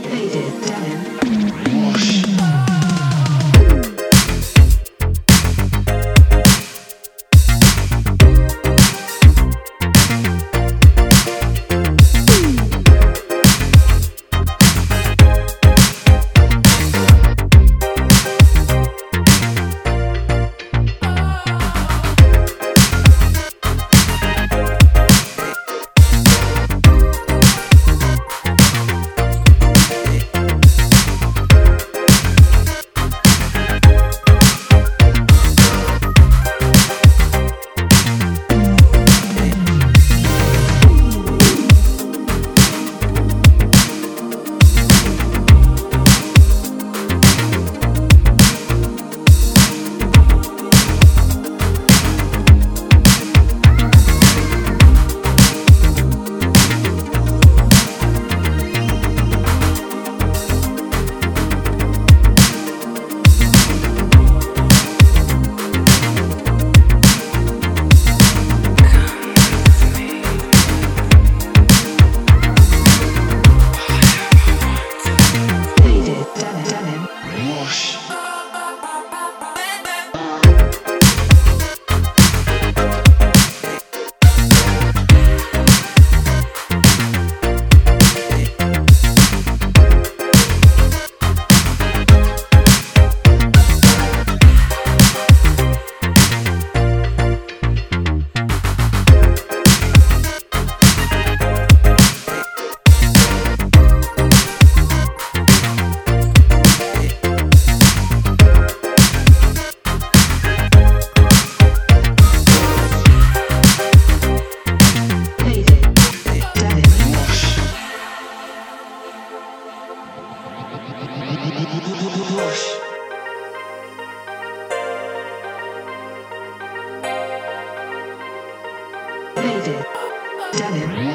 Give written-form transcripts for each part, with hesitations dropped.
Faded denim. Faded denim.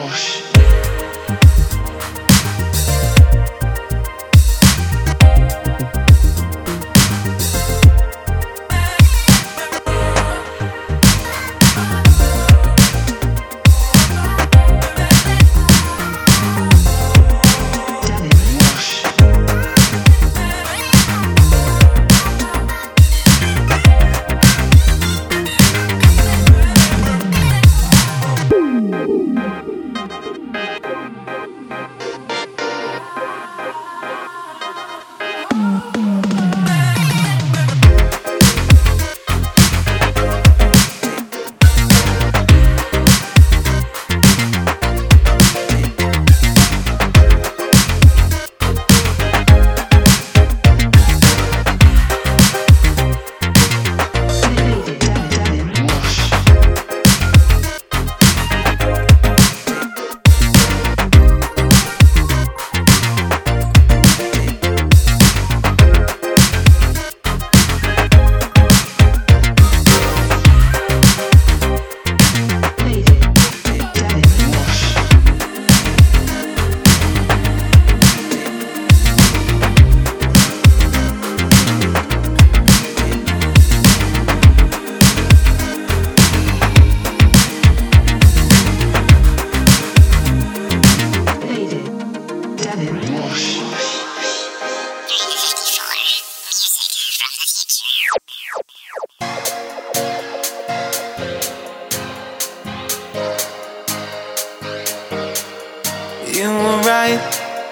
You were right.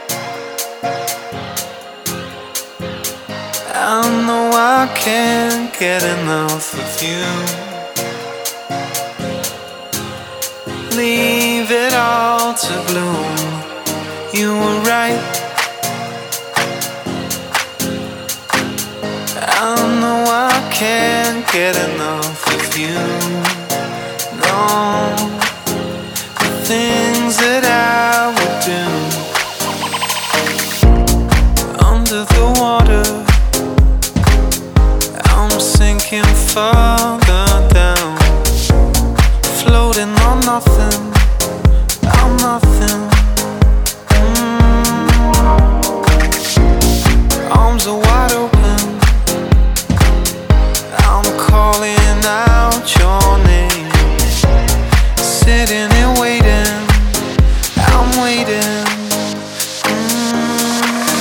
I know I can't get enough of you. Leave it all to bloom. You were right. I know I can't get enough of you. No, the things that I would do under the water, I'm sinking further down, floating on nothing. I'm nothing. Arms are wide open. I'm calling out your name, sitting and waiting. I'm waiting.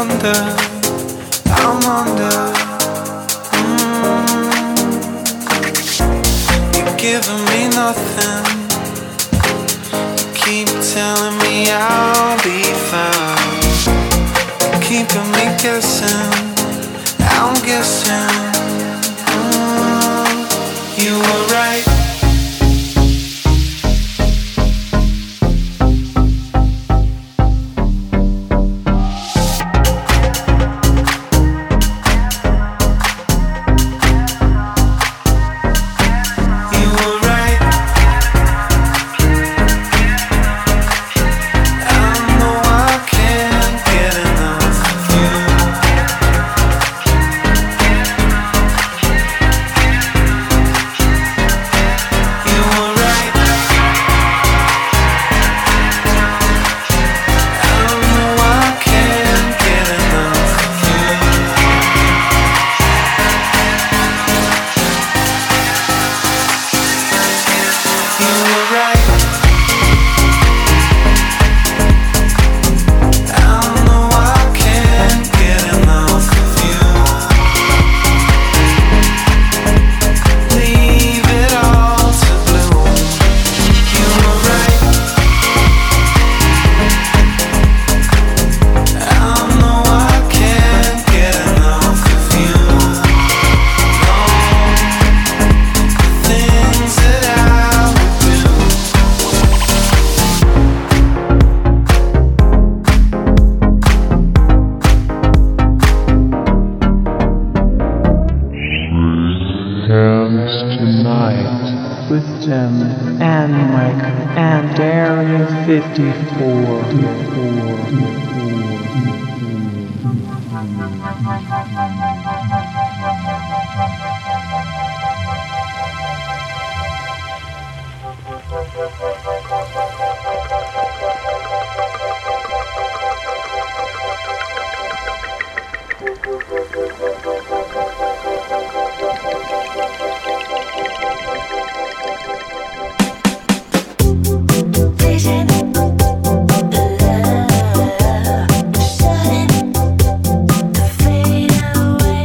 under, I'm under. You're giving me nothing. You keep telling me I'll be fine. Keeping me guessing, I'm guessing. You were right. With Tim and Mike and Area 54. Fade away.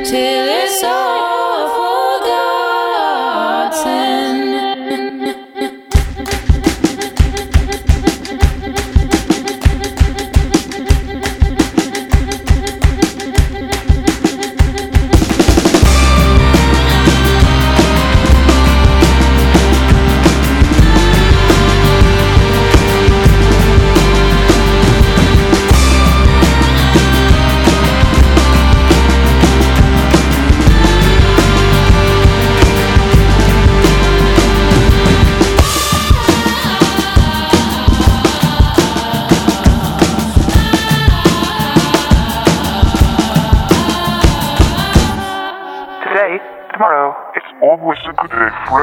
till it's all forgotten. Tomorrow, it's always a good day for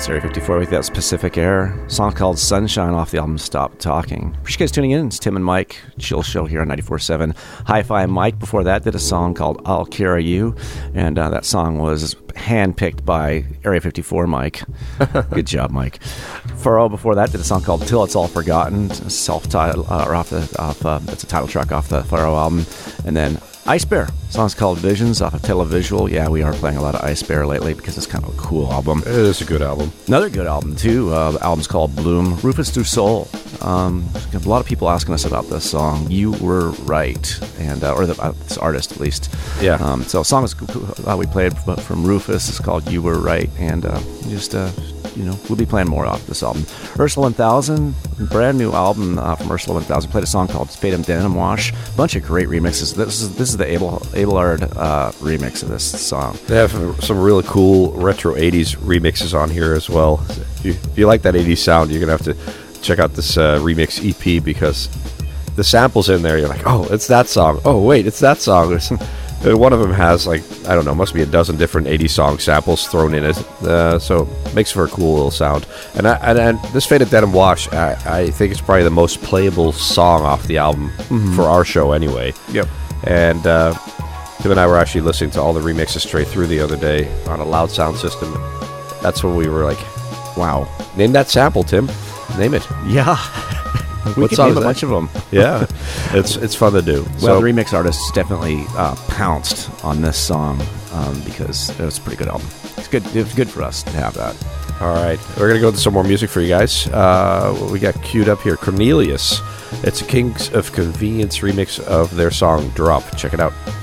It's Area 54 with that Pacific Air. Song called Sunshine off the album Stop Talking. Appreciate you guys tuning in. It's Tim and Mike. Chill show here on 94.7 Hi-Fi. Mike before that did a song called I'll Carry You. And that song was handpicked by Area 54 Mike. Good job, Mike. Furrow before that did a song called Till It's All Forgotten. Self-titled, it's a title track off the Furrow album. And then Ice Bear. Song's called Visions off of Televisual. Yeah, we are playing a lot of Ice Bear lately because it's kind of a cool album. It is a good album. Another good album, too. The album's called Bloom. Rufus Du Sol. A lot of people asking us about this song. You Were Right. And or this artist, at least. Yeah. So a song we played from Rufus is called You Were Right. And we'll be playing more off this album. Ursula 1000, brand new album from Ursula 1000. Played a song called Fade of Denim Wash. Bunch of great remixes. This is the Abelard remix of this song. They have some really cool retro 80s remixes on here as well. If you like that 80s sound, you're going to have to check out this remix EP because the samples in there, you're like, oh, it's that song. Oh, wait, it's that song. One of them has, must be a dozen different 80s song samples thrown in it. So it makes for a cool little sound. And this Faded Denim Wash, I think it's probably the most playable song off the album for our show anyway. Yep. And Tim and I were actually listening to all the remixes straight through the other day on a loud sound system. That's when we were like, wow, name that sample, Tim. Name it. Yeah. We could name a bunch of them. Yeah, it's fun to do. Well, the remix artists definitely pounced on this song because it was a pretty good album. It's good. It was good for us to have that. All right, we're gonna go to some more music for you guys. What we got queued up here, Cornelius. It's a Kings of Convenience remix of their song "Drop." Check it out.